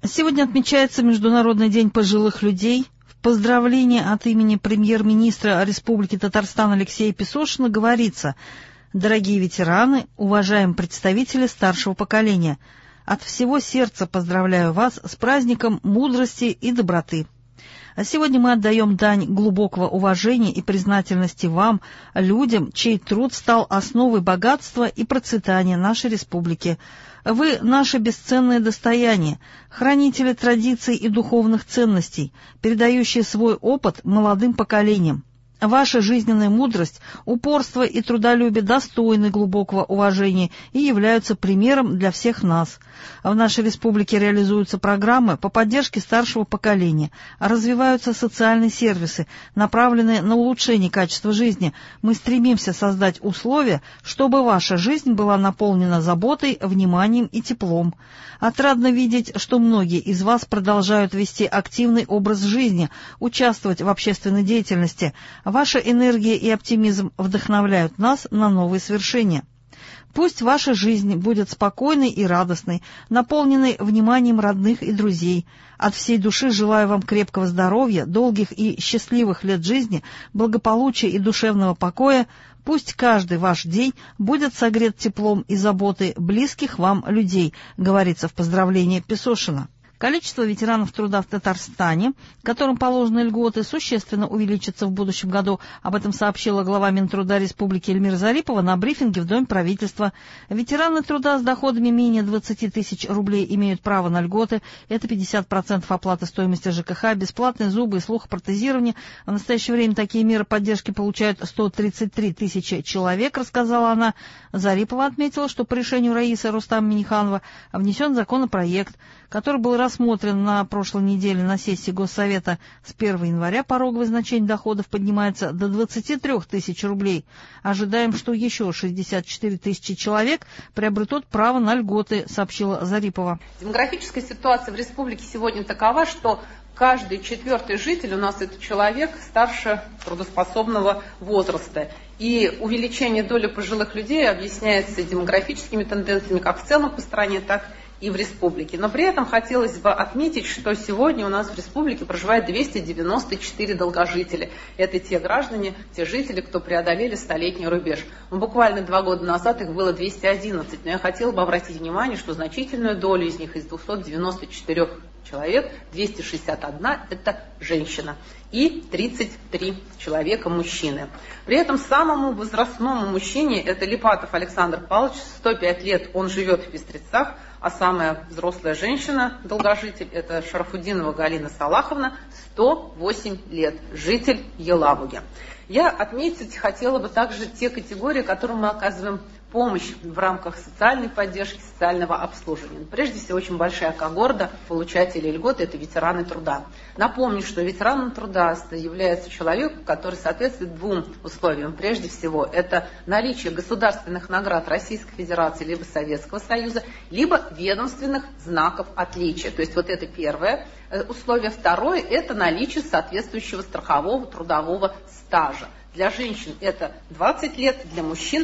Сегодня отмечается Международный день пожилых людей. В поздравлении от имени премьер-министра Республики Татарстан Алексея Песошина говорится: «Дорогие ветераны, уважаемые представители старшего поколения, от всего сердца поздравляю вас с праздником мудрости и доброты. А сегодня мы отдаем дань глубокого уважения и признательности вам, людям, чей труд стал основой богатства и процветания нашей республики. Вы – наше бесценное достояние, хранители традиций и духовных ценностей, передающие свой опыт молодым поколениям. Ваша жизненная мудрость, упорство и трудолюбие достойны глубокого уважения и являются примером для всех нас. В нашей республике реализуются программы по поддержке старшего поколения, развиваются социальные сервисы, направленные на улучшение качества жизни. Мы стремимся создать условия, чтобы ваша жизнь была наполнена заботой, вниманием и теплом. Отрадно видеть, что многие из вас продолжают вести активный образ жизни, участвовать в общественной деятельности. Ваша энергия и оптимизм вдохновляют нас на новые свершения. Пусть ваша жизнь будет спокойной и радостной, наполненной вниманием родных и друзей. От всей души желаю вам крепкого здоровья, долгих и счастливых лет жизни, благополучия и душевного покоя. Пусть каждый ваш день будет согрет теплом и заботой близких вам людей», говорится в поздравлении Песошина. Количество ветеранов труда в Татарстане, которым положены льготы, существенно увеличится в будущем году. Об этом сообщила глава Минтруда Республики Эльмира Зарипова на брифинге в Доме правительства. Ветераны труда с доходами менее 20 тысяч рублей имеют право на льготы. Это 50% оплаты стоимости ЖКХ, бесплатные зубы и слухопротезирование. В настоящее время такие меры поддержки получают 133 тысячи человек, рассказала она. Зарипова отметила, что по решению Раисы Рустам-Минниханова внесен законопроект, который был рассмотрен на прошлой неделе на сессии Госсовета. С 1 января пороговое значение доходов поднимается до 23 тысяч рублей. Ожидаем, что еще 64 тысячи человек приобретут право на льготы, сообщила Зарипова. Демографическая ситуация в республике сегодня такова, что каждый четвертый житель у нас это человек старше трудоспособного возраста. И увеличение доли пожилых людей объясняется демографическими тенденциями как в целом по стране, так и в республике. Но при этом хотелось бы отметить, что сегодня у нас в республике проживает 294 долгожителя. Это те граждане, те жители, кто преодолели столетний рубеж. Буквально 2 года назад их было 211. Но я хотела бы обратить внимание, что значительную долю из них, из 294 человек, 261 – это женщина. И 33 человека мужчины. При этом самому возрастному мужчине, это Липатов Александр Павлович, 105 лет, он живет в Пестрецах, а самая взрослая женщина, долгожитель, это Шарафуддинова Галина Салаховна, 108 лет, житель Елабуги. Я отметить хотела бы также те категории, которым мы оказываем помощь в рамках социальной поддержки, социального обслуживания. Прежде всего, очень большая когорта получателей льгот – это ветераны труда. Напомню, что ветераном труда является человек, который соответствует 2 условиям. Прежде всего, это наличие государственных наград Российской Федерации либо Советского Союза, либо ведомственных знаков отличия. То есть вот это первое условие. Второе – это наличие соответствующего страхового трудового стажа. Для женщин это 20 лет, для мужчин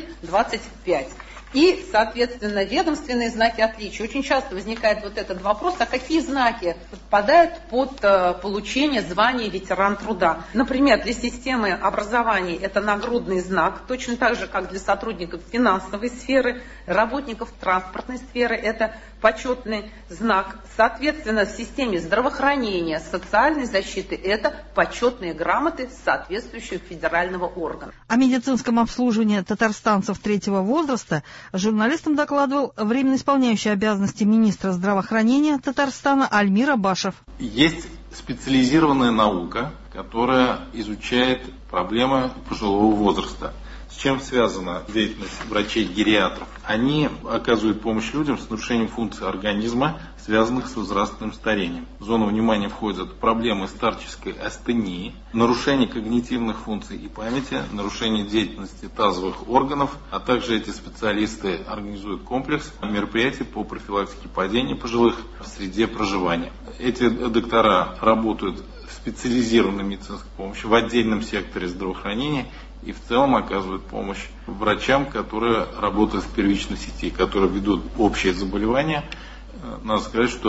25. И, соответственно, ведомственные знаки отличия. Очень часто возникает вот этот вопрос, а какие знаки подпадают под получение звания ветеран труда. Например, для системы образования это нагрудный знак, точно так же, как для сотрудников финансовой сферы, работников транспортной сферы это почетный знак. Соответственно, в системе здравоохранения, социальной защиты это почетные грамоты соответствующего федерального органа. О медицинском обслуживании татарстанцев 3-го возраста журналистам докладывал временно исполняющий обязанности министра здравоохранения Татарстана Альмир Абашев. Есть специализированная наука, которая изучает проблемы пожилого возраста. С чем связана деятельность врачей-гериатров? Они оказывают помощь людям с нарушением функций организма, связанных с возрастным старением. В зону внимания входят проблемы старческой астении, нарушение когнитивных функций и памяти, нарушение деятельности тазовых органов, а также эти специалисты организуют комплекс мероприятий по профилактике падений пожилых в среде проживания. Эти доктора работают в специализированной медицинской помощи в отдельном секторе здравоохранения и в целом оказывают помощь врачам, которые работают в первичной сети, которые ведут общие заболевания. Надо сказать, что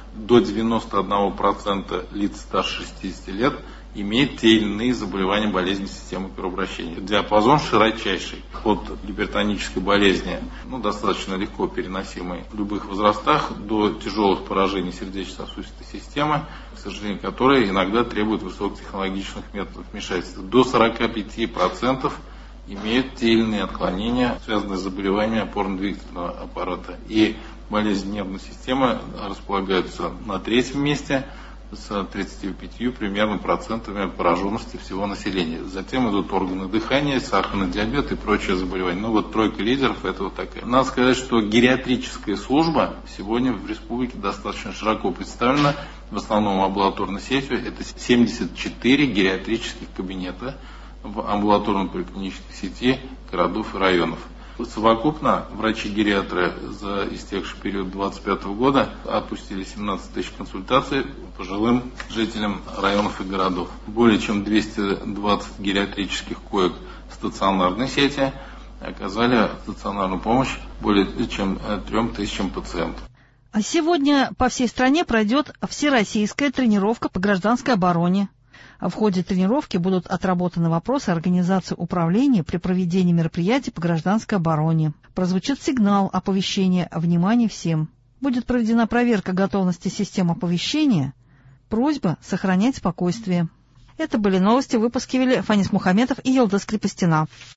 до 91% лиц старше 60 лет имеет те или иные заболевания болезни системы кровообращения. Диапазон широчайший. От гипертонической болезни, достаточно легко переносимой в любых возрастах, до тяжелых поражений сердечно-сосудистой системы, к сожалению, которые иногда требуют высокотехнологичных методов вмешательства. До 45% имеют те или иные отклонения, связанные с заболеваниями опорно-двигательного аппарата. И болезни нервной системы располагаются на третьем месте с 35 примерно процентами пораженности всего населения. Затем идут органы дыхания, сахарный диабет и прочие заболевания. Тройка лидеров это вот такая. Надо сказать, что гериатрическая служба сегодня в республике достаточно широко представлена, в основном амбулаторной сетью. Это 74 гериатрических кабинета в амбулаторно-поликлинической сети городов и районов. Совокупно врачи-гериатры за истекший период 2025 года отпустили 17 тысяч консультаций пожилым жителям районов и городов. Более чем 220 гериатрических коек в стационарной сети оказали стационарную помощь более чем 3000 пациентов. А сегодня по всей стране пройдет всероссийская тренировка по гражданской обороне. В ходе тренировки будут отработаны вопросы организации управления при проведении мероприятий по гражданской обороне. Прозвучит сигнал оповещения «Внимание всем». Будет проведена проверка готовности систем оповещения. Просьба сохранять спокойствие. Это были новости. Выпуски вели Фанис Мухаметов и Елдос Крепостина.